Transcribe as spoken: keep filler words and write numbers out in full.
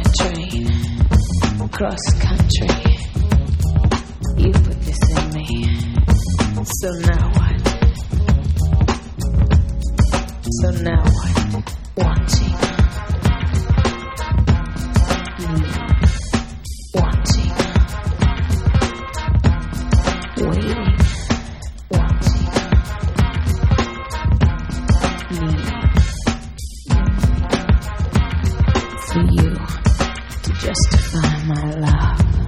a train, cross country. You put this in me. So now what? So now what? Wanting. Mm. Wanting. Waiting. Wanting. Needing. For you to justify my love.